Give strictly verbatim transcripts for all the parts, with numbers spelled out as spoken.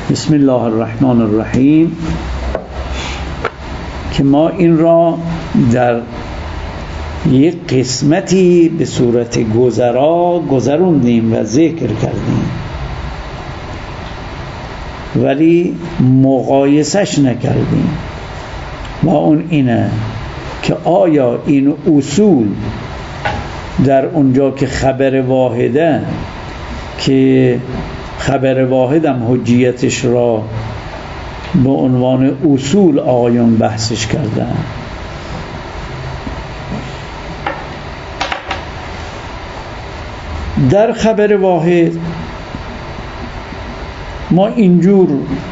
بسم الله الرحمن الرحیم که ما این را در یک قسمتی به صورت گذرا گذروندیم و ذکر کردیم، ولی مقایسش نکردیم. و اون اینه که آیا این اصول در اونجا که خبر واحده، که خبر واحدم حجیتش را به عنوان اصول آقایون بحثش کردن، در خبر واحد ما اینجور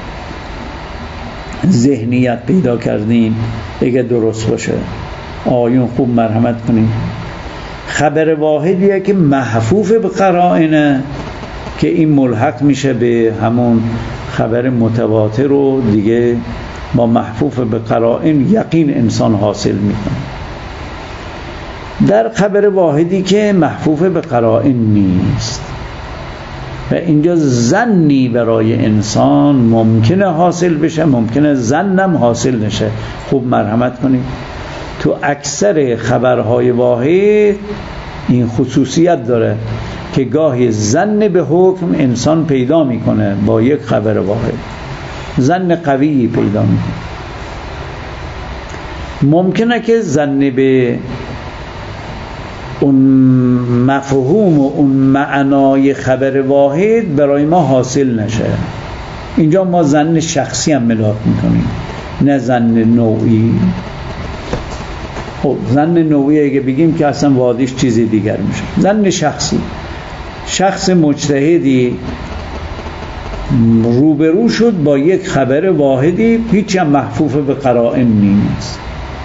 ذهنیت پیدا کردیم، اگه درست باشه آقایون خوب مرحمت کنیم، خبر واحدیه که محفوف به قرائنه که این ملحق میشه به همون خبر متواتر و دیگه با محفوف به قرائن یقین انسان حاصل میکنه. در خبر واحدی که محفوف به قرائن نیست و اینجا ظنی برای انسان ممکنه حاصل بشه، ممکنه ظنم حاصل نشه. خوب مرحمت کنید، تو اکثر خبرهای واحد این خصوصیت داره که گاهی ظن به حکم انسان پیدا میکنه، با یک خبر واحد ظن قوی پیدا میکنه. ممکنه که ظن به اون مفهوم و اون معنای خبر واحد برای ما حاصل نشه. اینجا ما ظن شخصی هم ملاک میکنیم، نه ظن نوعی. خب ظن نوعی اگه بگیم که اصلا وادیش چیزی دیگر میشه. ظن شخصی، شخص مجتهدی روبرو شد با یک خبر واحدی هیچ هم محفوف به قرائن نیست.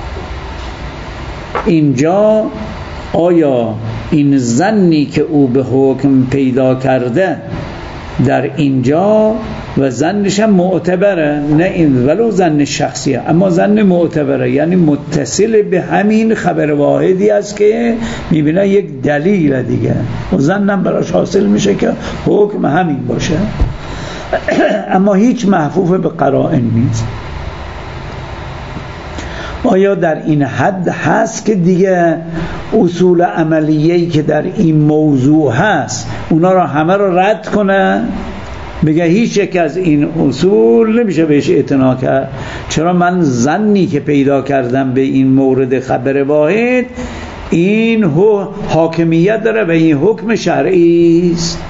اینجا آیا این ظنی که او به حکم پیدا کرده در اینجا و ظنش هم معتبره، نه این ولو ظن شخصیه اما ظن معتبره، یعنی متصل به همین خبر واحدی است که میبینه یک دلیل دیگه و ظنم براش حاصل میشه که حکم همین باشه اما هیچ محفوف به قرائن نیست. آیا در این حد هست که دیگه اصول عملیه‌ای که در این موضوع هست اونا را همه را رد کنه، بگه هیچ یک از این اصول نمیشه بهش اعتنا کرد، چرا من ظنی که پیدا کردم به این مورد خبر واحد این حاکمیت داره و این حکم شرعی است؟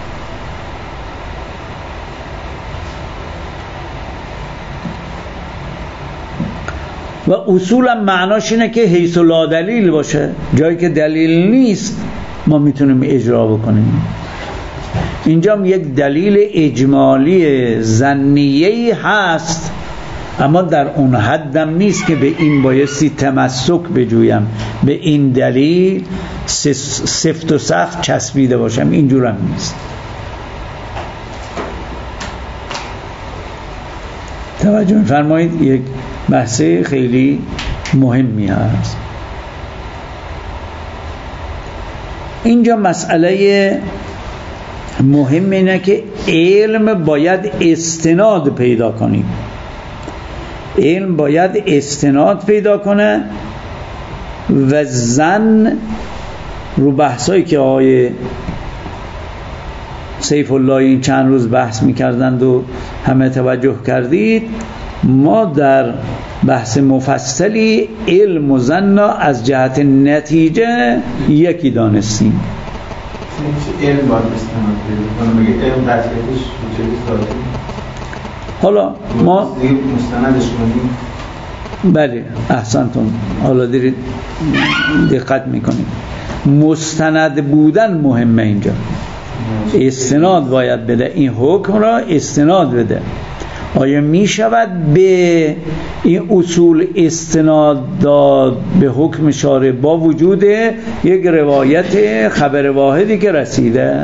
و اصولا معناش اینه که حیث لا دلیل باشه، جایی که دلیل نیست ما میتونیم اجرا بکنیم. اینجا یک دلیل اجمالی ظنیه‌ای هست اما در اون حدم نیست که به این بایستی تمسک بجویم، به این دلیل سفت و سخت چسبیده باشم، اینجورم نیست. توجه فرمایید، یک بحث خیلی مهمی هست. اینجا مسئله مهم اینه که علم باید استناد پیدا کنیم، علم باید استناد پیدا کنه و ظن رو بحثایی که آقای سیف الله این چند روز بحث میکردند و همه توجه کردید، ما در بحث مفصلی علم و ظن از جهت نتیجه یکی دانستیم. علم باید استناد پیدا کنه، میگه علم قطعیتش وجودی. حالا ما مستندش کنیم. بله احسنتون، حالا دارید دقت میکنید، مستند بودن مهمه. اینجا استناد باید بده، این حکم را استناد بده. آیا می شود به این اصول استناد داد به حکم شارع با وجود یک روایت خبر واحدی که رسیده؟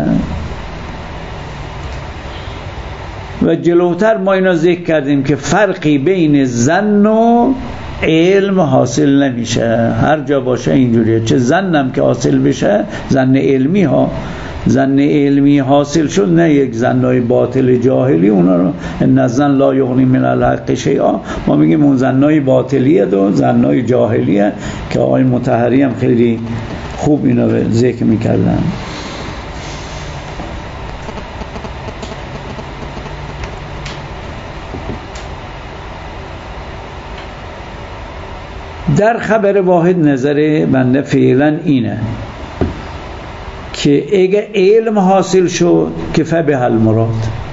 و جلوتر ما اینا ذکر کردیم که فرقی بین ظن و علم حاصل نمیشه. هر جا باشه اینجوریه، چه ظنم که حاصل بشه ظن علمی ها، زن علمی حاصل شد، نه یک زنای باطل جاهلی. اونا رو ان زن لا یغنی من الحق شیئا، ما میگیم اون زنای باطلیه و زنای جاهلیه که آقای مطهری هم خیلی خوب اینا رو ذکر میکردن. در خبر واحد نظر بنده فعلا اینه که اگه علم حاصل شد که فبه المراد،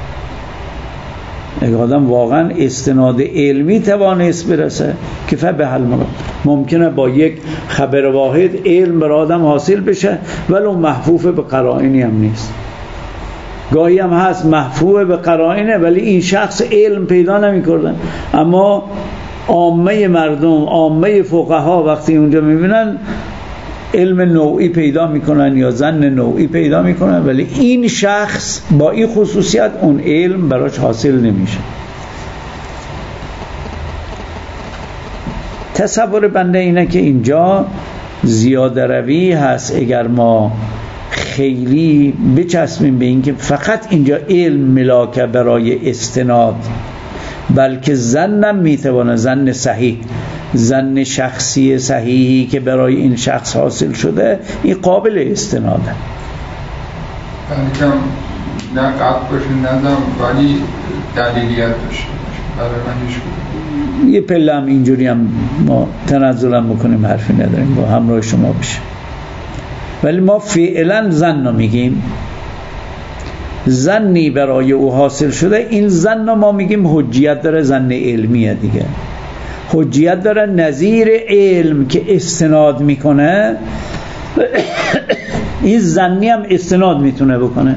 اگه آدم واقعا استناد علمی توانست برسه که فبه المراد. ممکنه با یک خبر واحد علم بر آدم حاصل بشه ولو محفوف به قرائنی هم نیست. گاهی هم هست محفوظ به قرائنه ولی این شخص علم پیدا نمی کردن، اما عامه مردم، عامه فقها وقتی اونجا میبینن علم نوعی پیدا میکنن یا ظن نوعی پیدا میکنن، ولی این شخص با این خصوصیت اون علم براش حاصل نمیشه. تصور بنده اینه که اینجا زیاده روی هست اگر ما خیلی بچسبیم به این که فقط اینجا علم ملاکه برای استناد، بلکه زنم میتونه، زن صحیح، زن شخصی صحیحی که برای این شخص حاصل شده، این قابل استناده. یکم نه قطع باشه ندم ولی دلیلیت داشته برای من هیچ بود. یه پله هم اینجوری هم ما تنزل هم بکنیم حرفی نداریم، با همراه شما بشه. ولی ما فعلا زن رو میگیم، زنی برای او حاصل شده، این زن رو ما میگیم حجیت داره، زن علمیه دیگه، حجیت داره نظیر علم که استناد میکنه. این زنی هم استناد میتونه بکنه،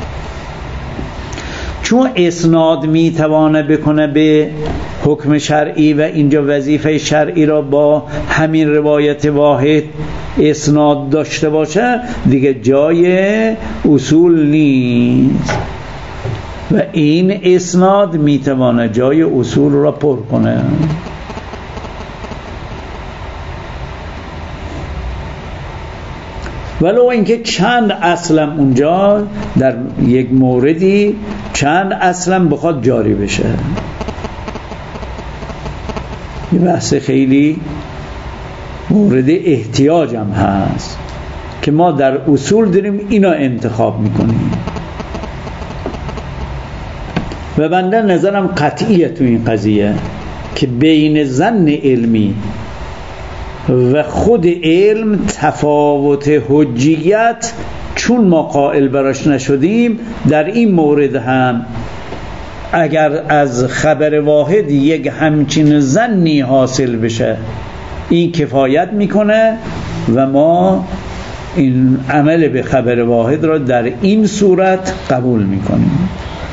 چون اسناد میتوانه بکنه به حکم شرعی و اینجا وظیفه شرعی را با همین روایت واحد اسناد داشته باشه، دیگه جای اصول نیست و این اسناد میتوانه جای اصول را پر کنه. ولو اینکه چند اصلم اونجا در یک موردی چند اصلم بخواد جاری بشه. یه بحث خیلی مورد احتیاج هم هست که ما در اصول داریم اینا انتخاب میکنیم و بنده نظرم قطعیه تو این قضیه که بین ظن علمی و خود علم تفاوت حجیت چون ما قائل براش نشدیم، در این مورد هم اگر از خبر واحد یک همچین ظنی حاصل بشه این کفایت میکنه و ما این عمل به خبر واحد را در این صورت قبول میکنیم.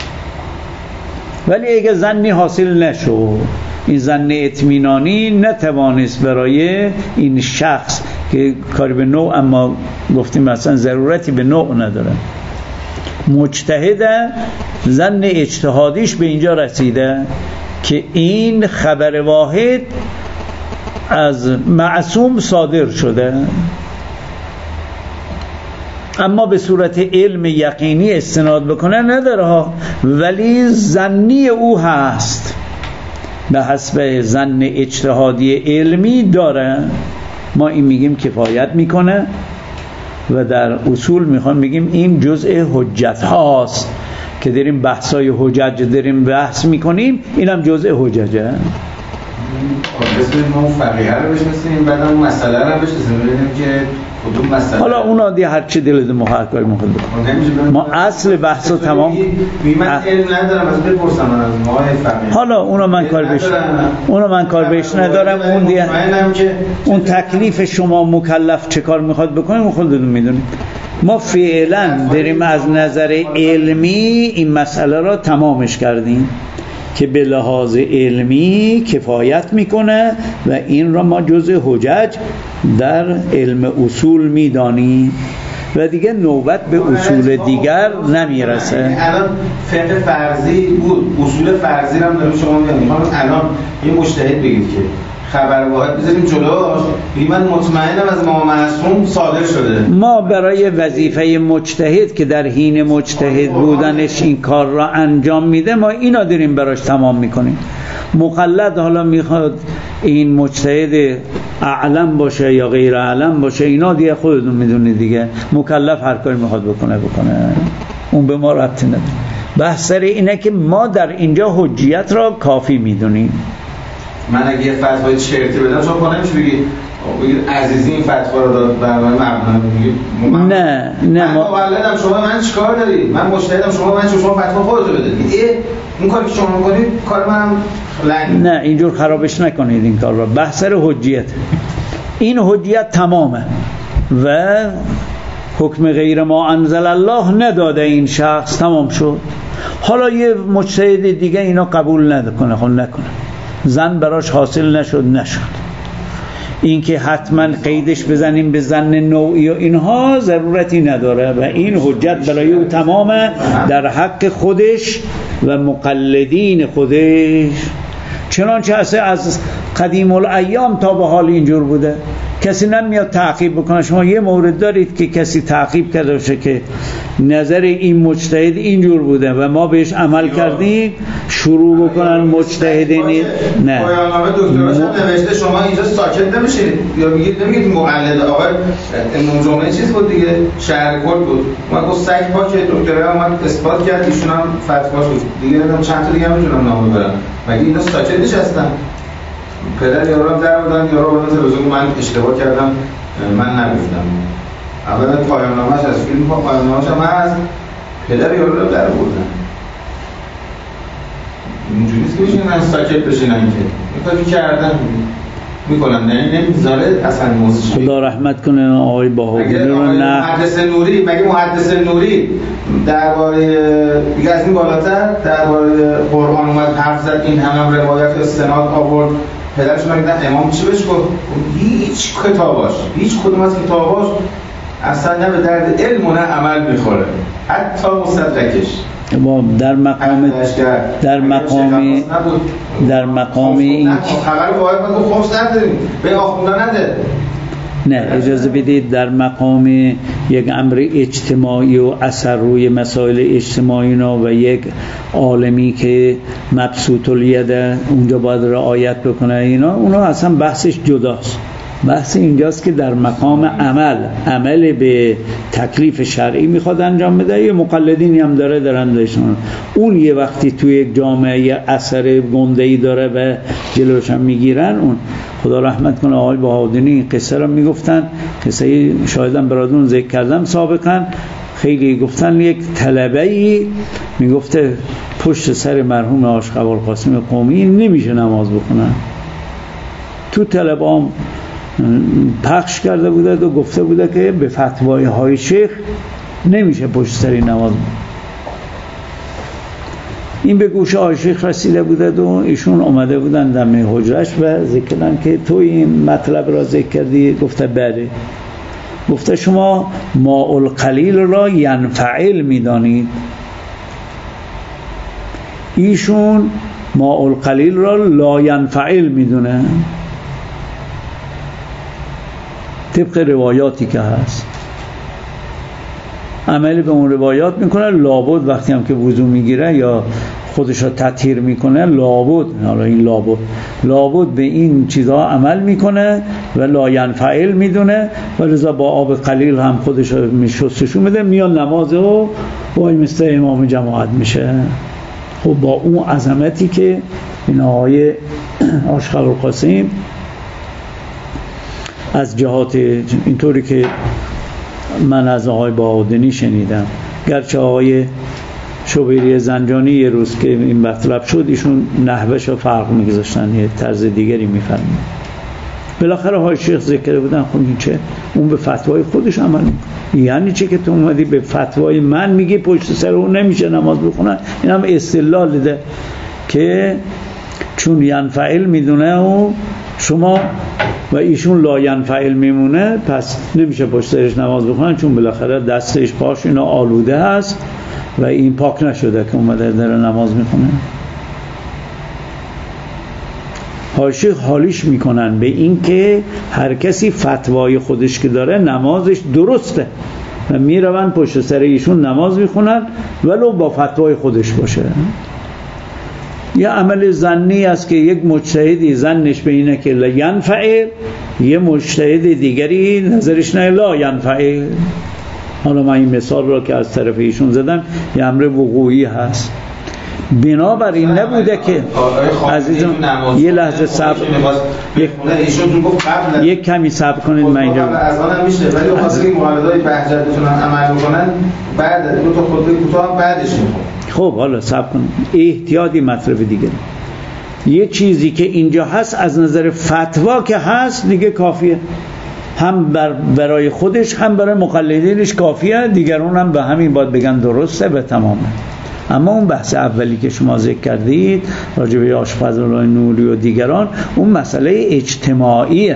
ولی اگه ظنی حاصل نشد، این ظن اطمینانی نتوانست برای این شخص که کاری به نوع، اما گفتیم مثلا ضرورتی به نوع نداره، مجتهده ظن اجتهادیش به اینجا رسیده که این خبر واحد از معصوم صادر شده، اما به صورت علم یقینی استناد بکنه نداره ها، ولی ظنی او هست به حسب ظن اجتهادی علمی داره، ما این میگیم کفایت میکنه و در اصول میخوام بگیم این جزء حجت هاست که داریم بحثای حجج داریم بحث میکنیم، اینم جزء حججه. بسید ما فقیه رو بشنسیم بعد هم مسئله رو بشنسیم ببینیم که کدوم مسئله. حالا اونا دی هر چی دلت محقق کاری میخواد بکنه، ما اصل بحث رو تمام من علم ندارم از بپرسم من از ما فقیه. حالا اونا من کار بهش اونا من کار بهش ندارم، اون دیگه اون تکلیف شما مکلف چه کار میخواد بکنیم خودتون میدونید. ما فعلا داریم از نظر علمی این مسئله را تمامش کردیم که به لحاظ علمی کفایت میکنه و این را ما جزء حجج در علم اصول میدانیم و دیگه نوبت به اصول دیگر نمیرسه. الان فقه فرضی بود، اصول فرضی هم داریم شما میگم. الان یه مجتهد بگید که خبر واحد بذاریم جلوش، بگیم من مطمئنم از امام معصوم صادر شده. ما برای وظیفه مجتهد که در حین مجتهد بودنش این کار را انجام میده، ما اینا داریم براش تمام میکنیم. مقلد حالا میخواد این مجتهد اعلم باشه یا غیر اعلم باشه، اینا دیگه خودتون میدونید دیگه. مکلف هر کاری میخواد بکنه بکنه، اون به ما ربطی نداره. بحث سر اینه که ما در اینجا حجیت را کافی میدونیم. من اگه یه فتوای چرتی بدم شما پا نمیشه بگید بگید عزیزی این فتوا رو داد برای مبنا، میگید نه نه من مقلدم شما من چیکار داری؟ من مجتهدم شما من شما فتوا خودتو بده. ای اون کاری که شما میکنید کار منم لنگ. نه اینجور خرابش نکنید این کار را. بحث سر حجیت، این حجیت تمامه و حکم غیر ما انزل الله نداده این شخص، تمام شد. حالا یه مجتهد دیگه اینا قبول نکنه، خب نکنه، زن براش حاصل نشد نشد. این که حتما قیدش بزنیم به زن نوعی و اینها ضرورتی نداره و این حجت برای او تمامه در حق خودش و مقلدین خودش. چنانچه از قدیم الایام تا به حال اینجور بوده، کسی نمیاد تعقیب بکنه. شما یه مورد دارید که کسی تعقیب کرده باشه که نظر این مجتهد اینجور بوده و ما بهش عمل کردیم، شروع بکنن مجتهدین؟ نه. پایان‌نامه دکتراش هم نوشته شما اینجا ساکت نمیشید یا میگید نمیگید مقلد. آقا امام جمعه چیز بود دیگه، شهرکرد بود، ما گفت سگ پا که دکترا اومد اثبات کرد، ایشون هم فتوا شد دیگه. نمیدونم چند تا دیگه هم میتونم نام ببرم. مگه اینا ساکت نشستن؟ پدر یارو در بودن، یارو به نظر لزوم من اشتباه کردم من نگفتم. اولا پایان‌نامه‌اش از فیلم ها پایان‌نامه‌اش هم هست، پدر یارو رو در بردن. اینجوری نیست که بشینن ساکت بشینن، که این کاری کردن میکنن، نه نمیذاره اصلا موضوع. خدا رحمت کنه آقای باهودی رو. نه محدث نوری، مگه محدث نوری درباره دیگه از این بالاتر درباره قرآن اومد حرف زد، این هم روایت استناد آورد، پدرش مگه امام چی بهش گفت؟ هیچ کتاباش، هیچ کدوم از کتاباش اصلا نه به درد علم و نه عمل میخوره، حتی مصدقش. در مقام در مقامی در مقامی این خبر واحد من گفت خوش نداریم به آخونده نده. نه اجازه بدید، در مقام یک امر اجتماعی و اثر روی مسائل اجتماعی و یک عالمی که مبسوط الیده اونجا باید رعایت بکنه اینا، اونا اصلا بحثش جداست. بحث اینجاست که در مقام عمل عمل به تکلیف شرعی میخواد انجام بده، یه مقلدینی هم داره دارن داشتن. اون یه وقتی توی یک جامعه اثر گنده‌ای داره و جلوش هم میگیرن. اون خدا رحمت کنه آقای بهادری قصه رو میگفتن، قصه شایدم براتون ذکر کردم سابقا، خیلی گفتن یک طلبه‌ای میگفته پشت سر مرحوم عاشق ابوالقاسم قمی نمیشه نماز بخونن. تو طلبه‌ام پخش کرده بوده و گفته بوده که به فتوای های شیخ نمیشه پشت سری نماز. این به گوش آقای شیخ رسیده بوده و ایشون اومده بودن دم حجرش و ذکر کردن که تو این مطلب را ذکر کردی؟ گفته بله. گفته شما ماء القلیل را ینفعل میدانید؟ ایشون ماء القلیل را لا ینفعل میدونه طبق روایاتی که هست. عمل به اون روایات میکنه، لابد وقتی هم که وضو میگیره یا خودش را تطهیر میکنه لابد، حالا این لابد لابد به این چیزها عمل میکنه و لا ینفعل میدونه و لذا با آب قلیل هم خودش را میشستشون میده، میان نماز و وای مثل امام جماعت میشه. خب با اون عظمتی که این آقای عاشق ابوالقاسم از جهات اینطوری که من از آقای بهادری شنیدم، گرچه آقای شوبیری زنجانی یه روز که این مطلب شد ایشون نحوهش رو فرق میگذاشتن، یه طرز دیگری میفرمون. بالاخره های شیخ ذکر بودن، خب این چه؟ اون به فتوای خودش عمل میکنه. یعنی چه که تو اومدی به فتوای من میگی پشت سر اون نمیشه نماز بخونن؟ این هم استدلال ده که چون ینفعل میدونه و شما و ایشون لا ینفعل میمونه، پس نمیشه پشت سرش نماز بخونن، چون بالاخره دستش پاش اینا آلوده هست و این پاک نشده که اومده داره نماز میخونه. حاشیه حالیش میکنن به این که هر کسی فتوای خودش که داره نمازش درسته و میرون پشت سر ایشون نماز میخونن ولو با فتوای خودش باشه. یه عمل ظنی است که یک مجتهدی ظنش به اینه که لا ینفع، یه مجتهد دیگری نظرش نه لا ینفع. حالا من این مثال را که از طرف ایشون زدم یه امر وقوعی هست. بنابراین نبوده که عزیزم یه لحظه صبر یک, یک کمی صبر کنید من اینجا از آن هم میشه ولی واسه این مقالدهای بهجت بتونن عمل بکنن بعد دو تا خطبه کوتاه بعدش میخوام. خب حالا صبر کنید، احتیاطی مطلب دیگه. یه چیزی که اینجا هست از نظر فتوا که هست دیگه کافیه، هم بر برای خودش هم برای مقلدینش کافیه، دیگرون هم به همین باید بگن درسته به تمامه. اما اون بحث اولی که شما ذکر کردید راجع به آشفزالله نوری و دیگران، اون مسئله اجتماعیه.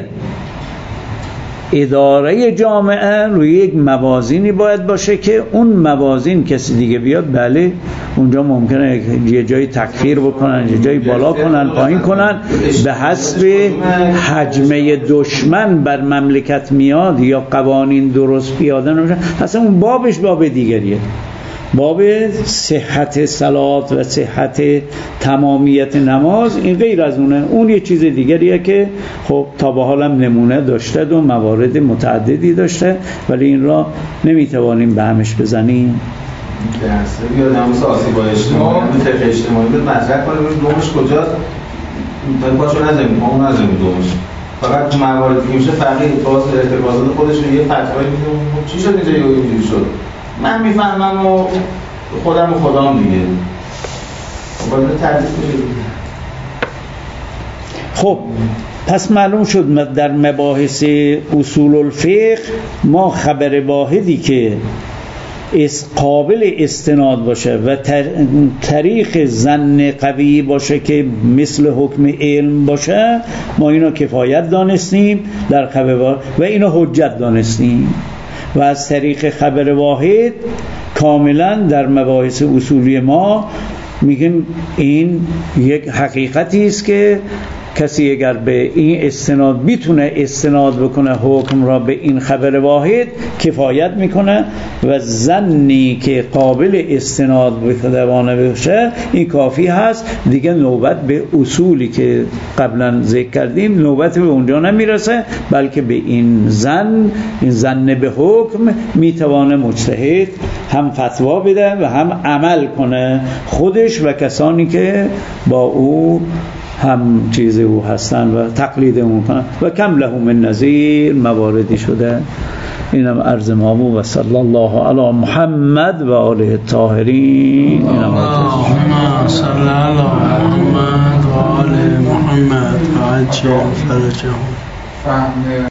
اداره جامعه روی یک موازینی باید باشه که اون موازین کسی دیگه بیاد بله اونجا ممکنه یه جایی تکفیر بکنن، یه جایی بالا کنن، پایین کنن، به حسب حجمه دشمن بر مملکت میاد یا قوانین درست پیاده نمیشن. اصلا اون بابش باب دیگریه، باب صحت صلات و صحت تمامیت نماز، این غیر از اونه. اون یه چیز دیگریه که خب تا به حالم نمونه داشته و موارد متعددی داشته، ولی این را نمیتوانیم به همش بزنیم. درسته بیاد نماز آسی با اجتماعی فقه اجتماعی بود مطرح کنیم دومش کجاست پاشو نزمیم ما اون نزمیم دومش فقط مواردی که میشه فقیه باز ارتباطات خودش یه فتوایی میده چی شد اینجا یه اینجوری شد من میفهمم و خودم و خدام دیگه باید تردید میشه. خب پس معلوم شد در مباحث اصول الفقه ما خبر واحدی که قابل استناد باشه و طریق ظن قوی باشه که مثل حکم علم باشه ما اینو کفایت دانستیم در خبر واحد و اینو حجت دانستیم و از طریق خبر واحد کاملا در مباحث اصولی ما میگیم این یک حقیقتی است که کسی اگر به این استناد بیتونه استناد بکنه حکم را به این خبر واحد کفایت میکنه و ظنی که قابل استناد بتوانه بشه این کافی هست دیگه. نوبت به اصولی که قبلا ذکر کردیم نوبت به اونجا نمیرسه، بلکه به این ظن، این ظن به حکم میتوانه مجتهد هم فتوا بده و هم عمل کنه خودش و کسانی که با او هم چیز او هستن و تقلید او کنن و کم له من نظیر مواردی شده. اینم عرض ما بود و صلی الله علی محمد و آله الطاهرین. اللهم صل علی محمد و آل محمد و عجل فرجهم.